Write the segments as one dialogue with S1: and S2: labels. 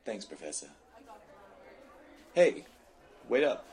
S1: Thanks, Professor. Hey, wait up.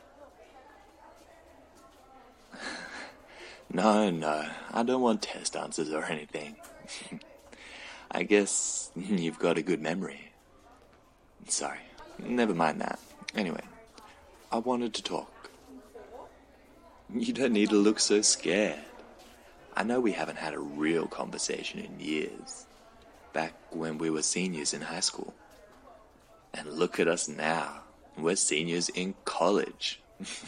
S1: No, I don't want test answers or anything. I guess you've got a good memory. Sorry, never mind that. Anyway, I wanted to talk. You don't need to look so scared. I know we haven't had a real conversation in years. Back when we were seniors in high school. And look at us now. We're seniors in college.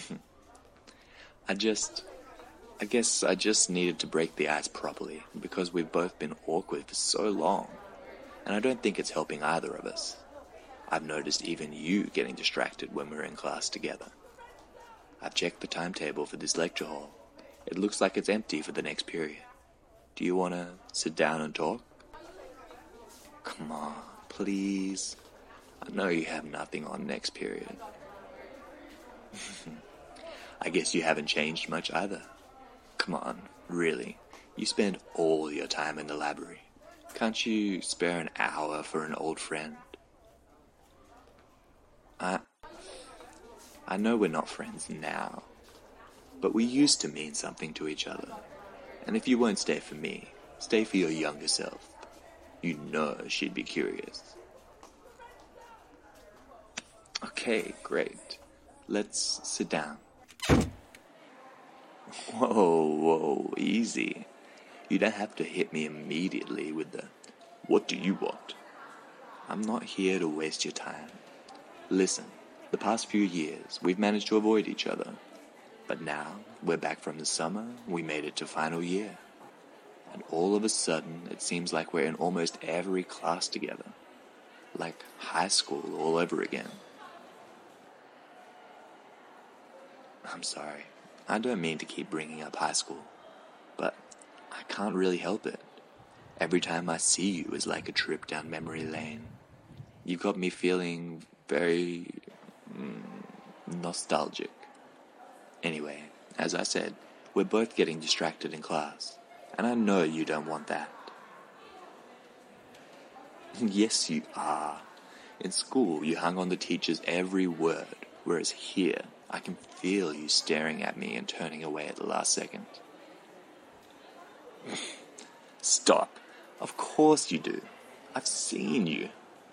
S1: I guess I just needed to break the ice properly because we've both been awkward for so long. And I don't think it's helping either of us. I've noticed even you getting distracted when we're in class together. I've checked the timetable for this lecture hall. It looks like it's empty for the next period. Do you want to sit down and talk? Come on, please. I know you have nothing on next period. I guess you haven't changed much either. Come on, really. You spend all your time in the library. Can't you spare an hour for an old friend? I know we're not friends now, but we used to mean something to each other. And if you won't stay for me, stay for your younger self. You know she'd be curious. Okay, great. Let's sit down. Whoa, easy. You don't have to hit me immediately with the, "What do you want?" I'm not here to waste your time. Listen, the past few years, we've managed to avoid each other. But now, we're back from the summer, we made it to final year. And all of a sudden, it seems like we're in almost every class together. Like high school all over again. I'm sorry, I don't mean to keep bringing up high school, but I can't really help it. Every time I see you is like a trip down memory lane. You've got me feeling very nostalgic. Anyway, as I said, we're both getting distracted in class, and I know you don't want that. Yes, you are. In school, you hung on the teacher's every word, whereas here, I can feel you staring at me and turning away at the last second. Stop. Of course you do. I've seen you.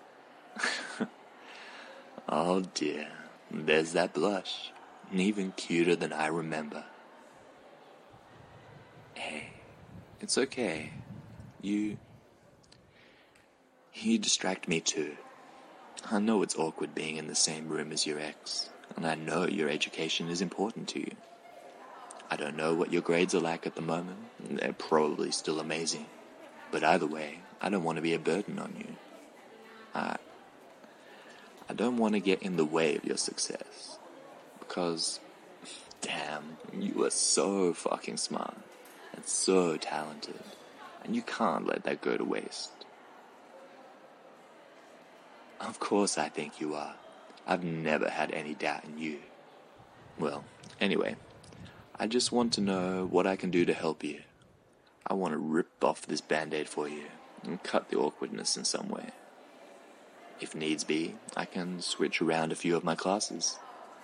S1: Oh dear, there's that blush. Even cuter than I remember. Hey, it's okay. You distract me too. I know it's awkward being in the same room as your ex, and I know your education is important to you. I don't know what your grades are like at the moment. They're probably still amazing. But either way, I don't want to be a burden on you. I don't want to get in the way of your success. Because, damn, you are so fucking smart and so talented, and you can't let that go to waste. Of course I think you are. I've never had any doubt in you. Well, anyway, I just want to know what I can do to help you. I want to rip off this band-aid for you and cut the awkwardness in some way. If needs be, I can switch around a few of my classes.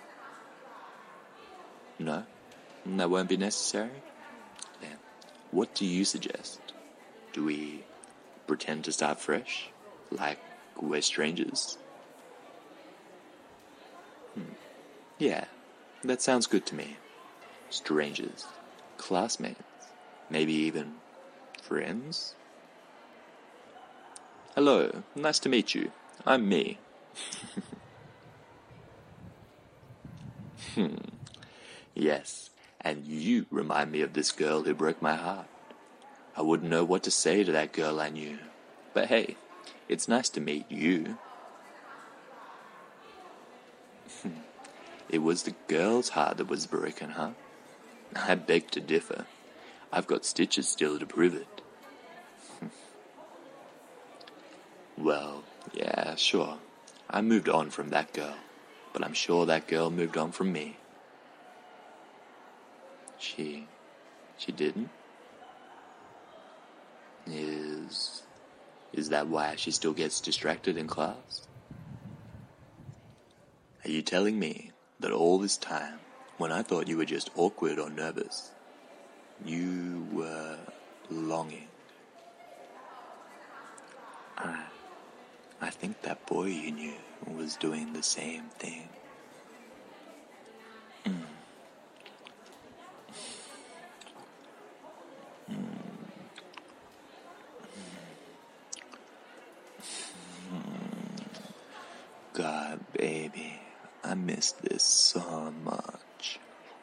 S1: No? That won't be necessary? Then, what do you suggest? Do we pretend to start fresh? Like we're strangers? Yeah, that sounds good to me. Strangers, classmates, maybe even friends? Hello, nice to meet you. I'm me. Yes, and you remind me of this girl who broke my heart. I wouldn't know what to say to that girl I knew. But hey, it's nice to meet you. It was the girl's heart that was broken, huh? I beg to differ. I've got stitches still to prove it. Well, yeah, sure. I moved on from that girl, but I'm sure that girl moved on from me. She didn't? Is that why she still gets distracted in class? Are you telling me that all this time, when I thought you were just awkward or nervous, you were longing? I think that boy you knew was doing the same thing. God, baby, I miss this so much.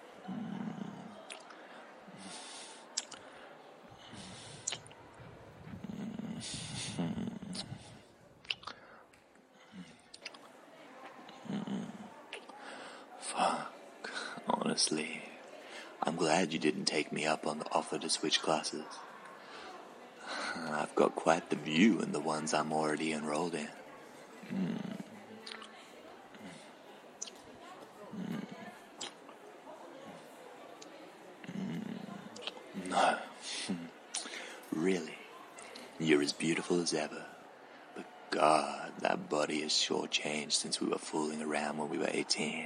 S1: Fuck, honestly, I'm glad you didn't take me up on the offer to switch classes. I've got quite the view in the ones I'm already enrolled in. No, really, you're as beautiful as ever. But God, that body has sure changed since we were fooling around when we were 18.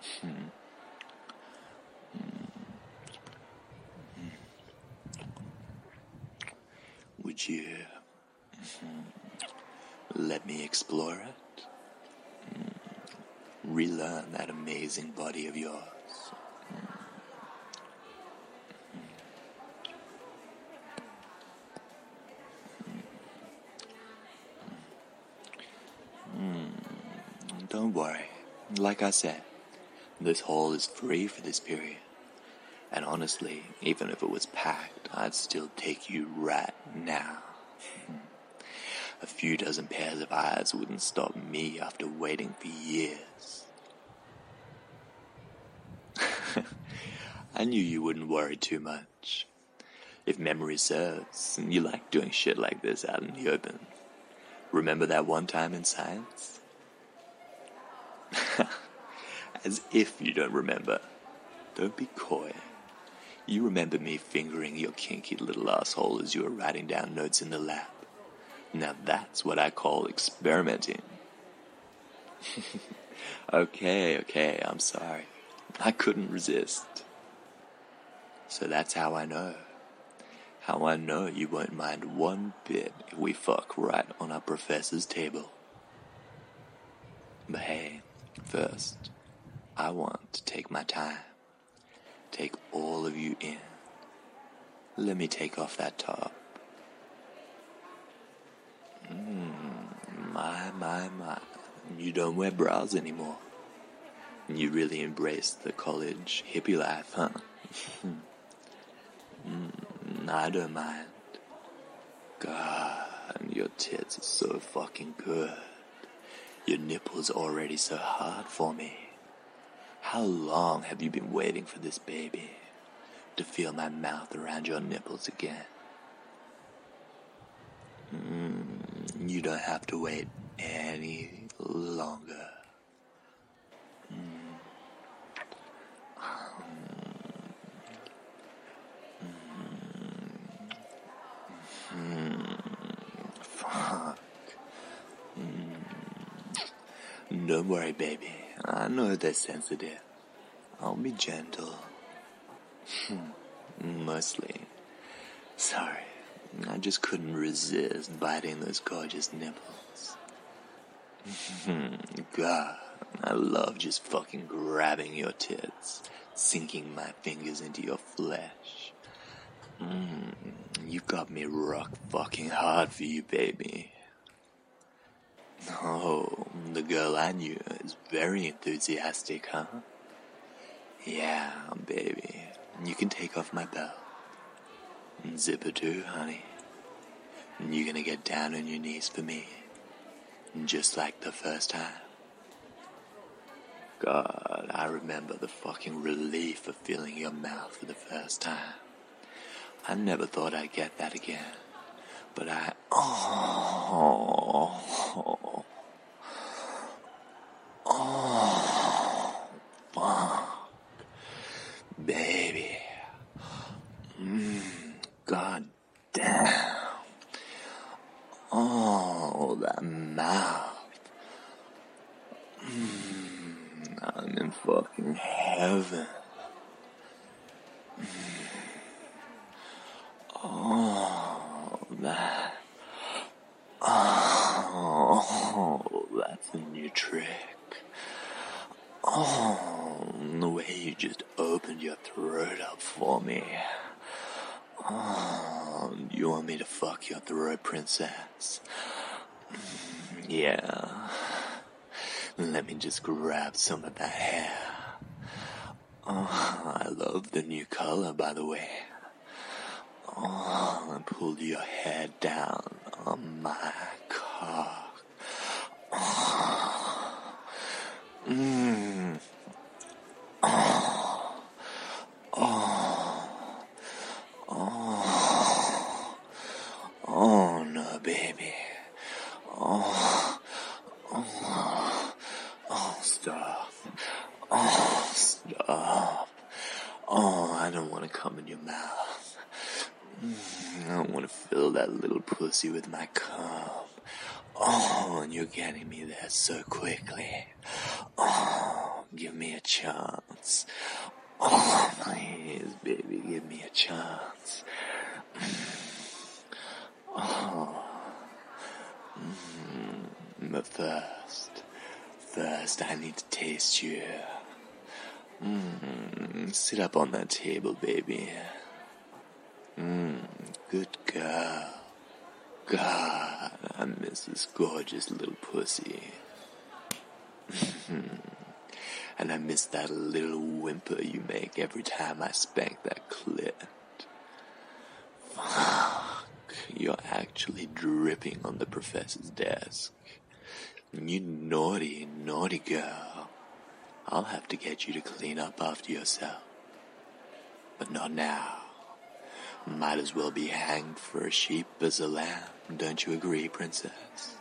S1: Would you let me explore it? Relearn that amazing body of yours. Don't worry. Like I said, this hall is free for this period. And honestly, even if it was packed, I'd still take you right now. A few dozen pairs of eyes wouldn't stop me after waiting for years. I knew you wouldn't worry too much. If memory serves, you like doing shit like this out in the open. Remember that one time in science? As if you don't remember. Don't be coy. You remember me fingering your kinky little asshole as you were writing down notes in the lab. Now that's what I call experimenting. Okay, I'm sorry. I couldn't resist. So that's how I know. How I know you won't mind one bit if we fuck right on our professor's table. But hey, first, I want to take my time. Take all of you in. Let me take off that top. My. You don't wear bras anymore. You really embrace the college hippie life, huh? I don't mind. God, your tits are so fucking good. Your nipples already so hard for me. How long have you been waiting for this, baby? To feel my mouth around your nipples again? You don't have to wait any longer. Fuck. Don't worry, baby. I know they're sensitive. I'll be gentle. Mostly. Sorry. I just couldn't resist biting those gorgeous nipples. God, I love just fucking grabbing your tits, sinking my fingers into your flesh. You got me rock fucking hard for you, baby. Oh, the girl I knew is very enthusiastic, huh? Yeah, baby. You can take off my belt. Zipper too, honey. You're gonna get down on your knees for me. Just like the first time. God, I remember the fucking relief of feeling your mouth for the first time. I never thought I'd get that again. But fuck. Baby. God damn. Oh, that mouth. I'm in fucking heaven. Oh, that's a new trick. Oh, the way you just opened your throat up for me. Oh, you want me to fuck your throat, princess? Yeah. Let me just grab some of that hair. Oh, I love the new color, by the way. Oh, I pulled your hair down on my cock. Oh. Oh. Oh. Oh. Oh, no, baby. Oh. Oh. Oh, stop. Oh, stop. Oh, I don't want to come in your mouth. I don't want to fill that little pussy with my cum. Oh, and you're getting me there so quickly. Oh, give me a chance. Oh, please, baby, give me a chance. Oh. But first I need to taste you. Sit up on that table, baby. Good girl. God, I miss this gorgeous little pussy. And I miss that little whimper you make every time I spank that clit. Fuck, you're actually dripping on the professor's desk. You naughty, naughty girl. I'll have to get you to clean up after yourself. But not now. Might as well be hanged for a sheep as a lamb, don't you agree, princess?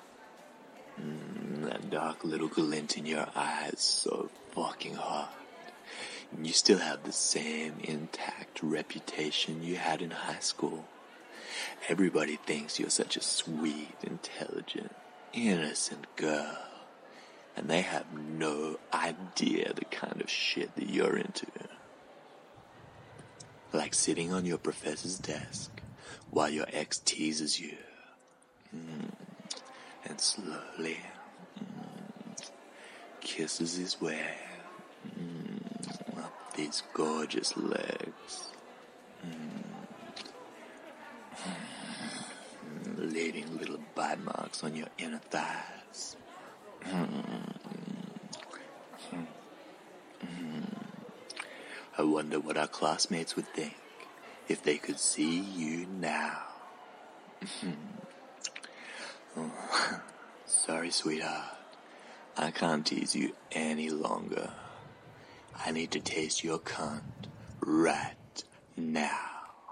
S1: That dark little glint in your eyes so fucking hot. You still have the same intact reputation you had in high school. Everybody thinks you're such a sweet, intelligent, innocent girl. And they have no idea the kind of shit that you're into. Like sitting on your professor's desk while your ex teases you. And slowly kisses his way up these gorgeous legs. Leaving little bite marks on your inner thighs. I wonder what our classmates would think if they could see you now. Oh, sorry, sweetheart. I can't tease you any longer. I need to taste your cunt right now.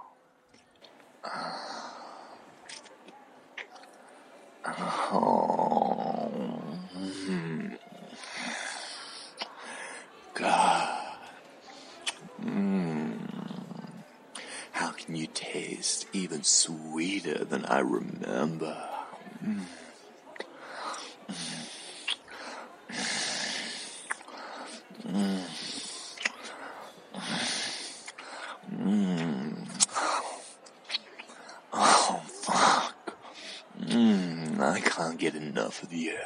S1: Oh, God. How can you taste even sweeter than I remember? Oh, fuck. I can't get enough of you.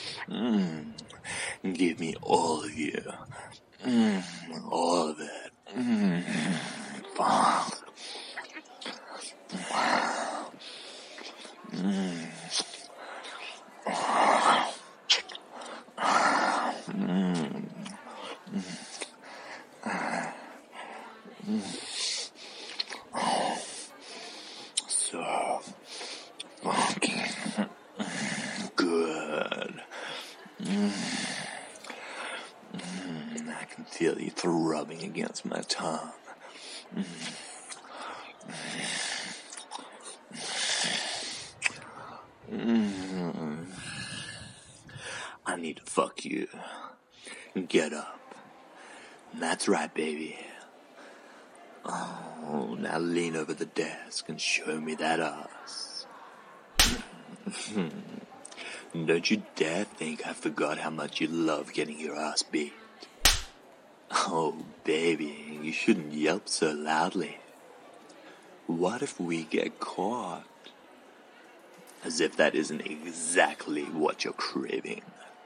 S1: Give me all of you. All of it. Fuck. So fucking good. I can feel you throbbing against my tongue. I need to fuck you. Get up. That's right, baby. Oh, now lean over the desk and show me that ass. Don't you dare think I forgot how much you love getting your ass beat. Oh, baby, you shouldn't yelp so loudly. What if we get caught? As if that isn't exactly what you're craving.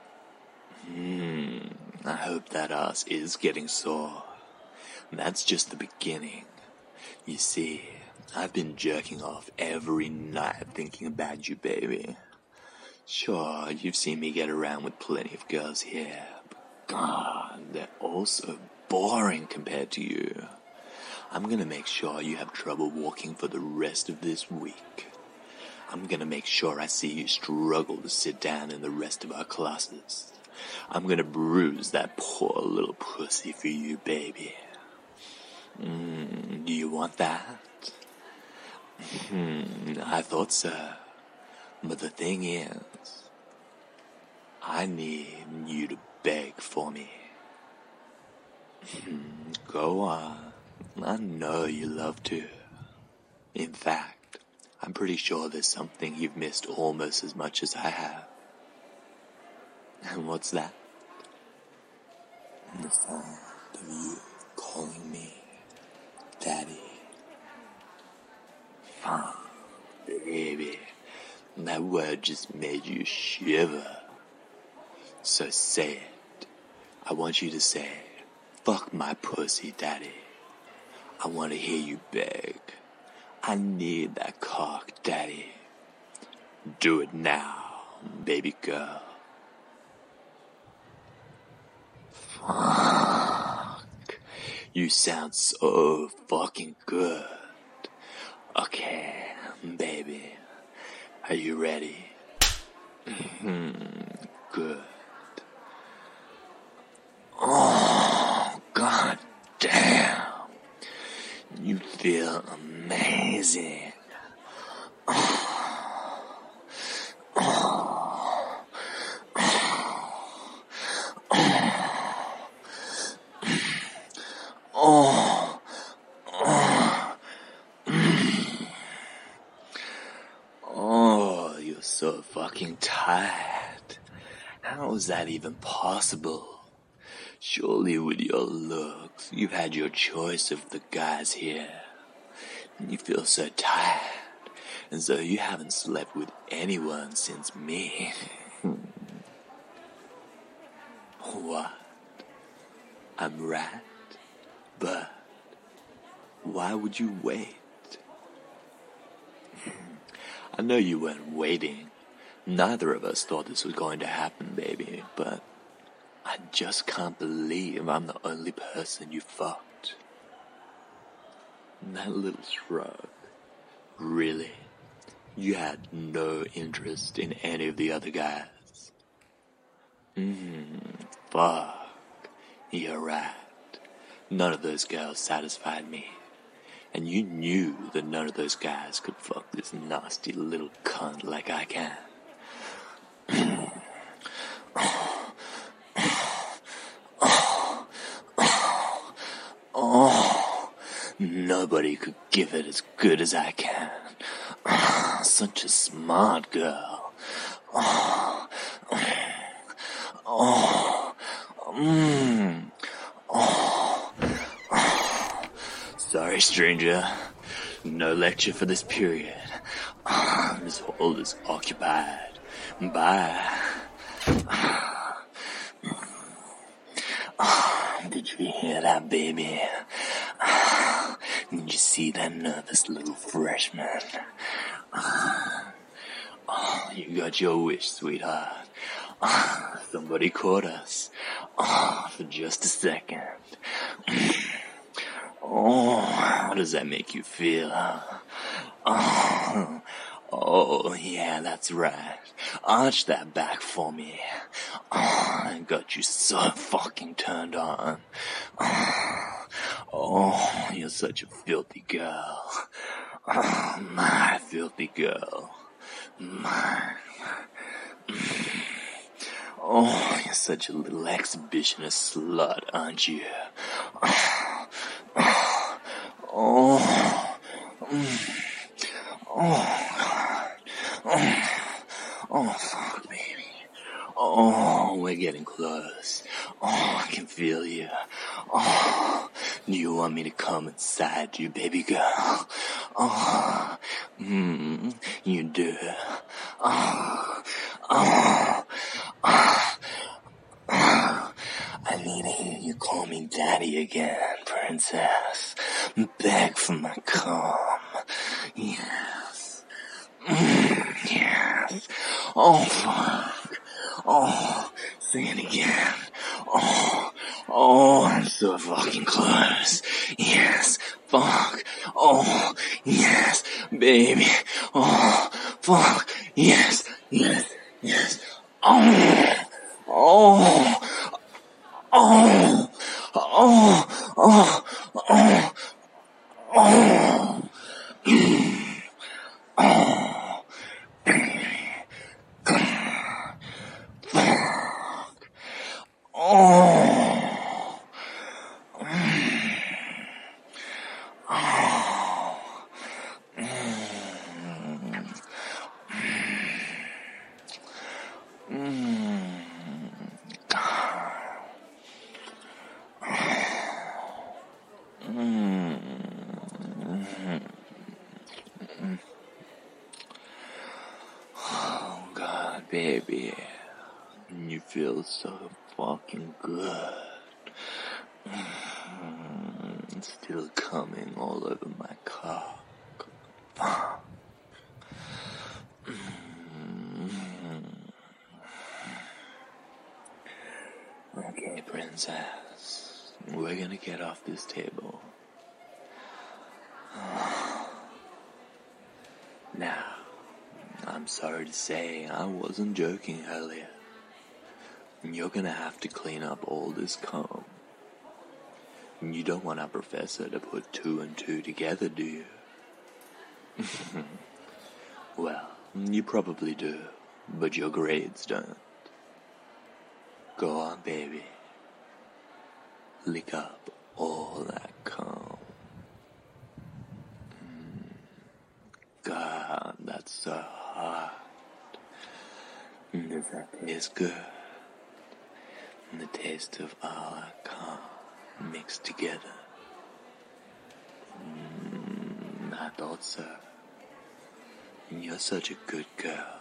S1: I hope that ass is getting sore. That's just the beginning. You see, I've been jerking off every night thinking about you, baby. Sure, you've seen me get around with plenty of girls here, but God, they're all so boring compared to you. I'm gonna make sure you have trouble walking for the rest of this week. I'm gonna make sure I see you struggle to sit down in the rest of our classes. I'm gonna bruise that poor little pussy for you, baby. Do you want that? I thought so. But the thing is, I need you to beg for me. Go on. I know you love to. In fact, I'm pretty sure there's something you've missed almost as much as I have. And what's that? The sound of you calling me Daddy. Baby, that word just made you shiver. So say it. I want you to say, fuck my pussy, Daddy. I want to hear you beg. I need that cock, Daddy. Do it now, baby girl. Fuck. You sound so fucking good. Okay, baby. Are you ready? Good. Oh, god damn. You feel amazing. Oh, you're so fucking tired. How is that even possible? Surely with your looks, you've had your choice of the guys here. And you feel so tired, as though you haven't slept with anyone since me. What? I'm right, but why would you wait? I know you weren't waiting. Neither of us thought this was going to happen, baby, but I just can't believe I'm the only person you fucked. That little shrug. Really? You had no interest in any of the other guys? Fuck. You're right. None of those girls satisfied me. And you knew that none of those guys could fuck this nasty little cunt like I can. Nobody could give it as good as I can. Such a smart girl. Sorry, stranger. No lecture for this period. This hall is occupied. Bye. Did you hear that, baby? Did you see that nervous little freshman? You got your wish, sweetheart. Somebody caught us. For just a second. How does that make you feel? Oh, yeah, that's right. Arch that back for me. I got you so fucking turned on. Oh, you're such a filthy girl. My filthy girl. My. Oh, you're such a little exhibitionist slut, aren't you? Oh, fuck, baby. Oh, we're getting close. Oh, I can feel you. Oh, do you want me to come inside you, baby girl? Oh, you do. Oh, oh, oh. I need to hear you call me daddy again, princess. Beg for my cum. Yes. Yes. Oh, fuck. Oh, say it again. Oh, I'm so fucking close. Yes. Fuck. Oh, yes. Baby. Oh, fuck. Yes. Yes. Yes. Oh. Oh. Oh, oh, oh, oh, oh, oh, baby, fuck, oh, oh, God, baby, you feel so fucking good. Still coming all over my cock. Okay, princess, we're gonna get off this table. Now, I'm sorry to say I wasn't joking earlier. You're gonna have to clean up all this cum. You don't want our professor to put 2 and 2 together, do you? Well, you probably do, but your grades don't. Go on, baby. Lick up all that cum. God, that's so hot. Does that taste good? And the taste of all that cum mixed together. I thought so. You're such a good girl.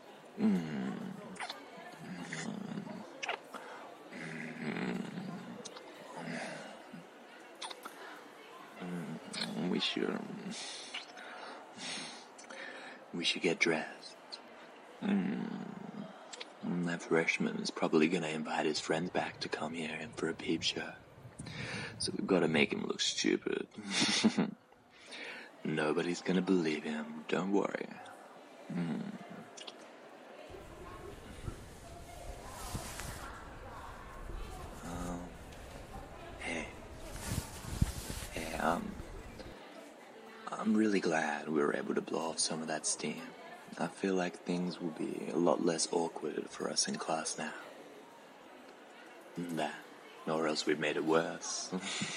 S1: We should get dressed. That freshman is probably gonna invite his friends back to come here and for a peep show. So we've got to make him look stupid. Nobody's gonna believe him, don't worry. Hey, I'm really glad we were able to blow off some of that steam. I feel like things will be a lot less awkward for us in class now. That, or else we've made it worse.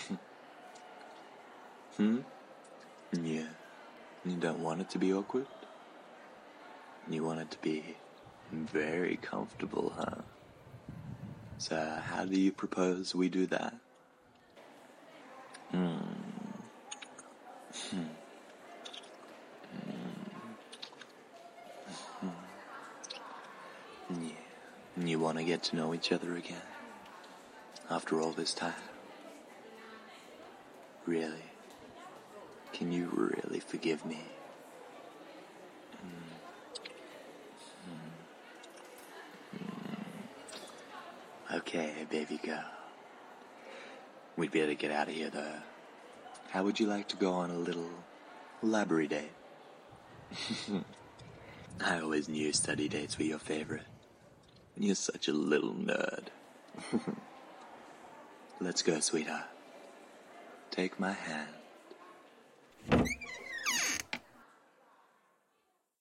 S1: Yeah. You don't want it to be awkward? You want it to be very comfortable, huh? So how do you propose we do that? Yeah. You want to get to know each other again? After all this time? Really? Can you really forgive me? Okay, baby girl. We'd better get out of here, though. How would you like to go on a little library date? I always knew study dates were your favorite. You're such a little nerd. Let's go, sweetheart. Take my hand.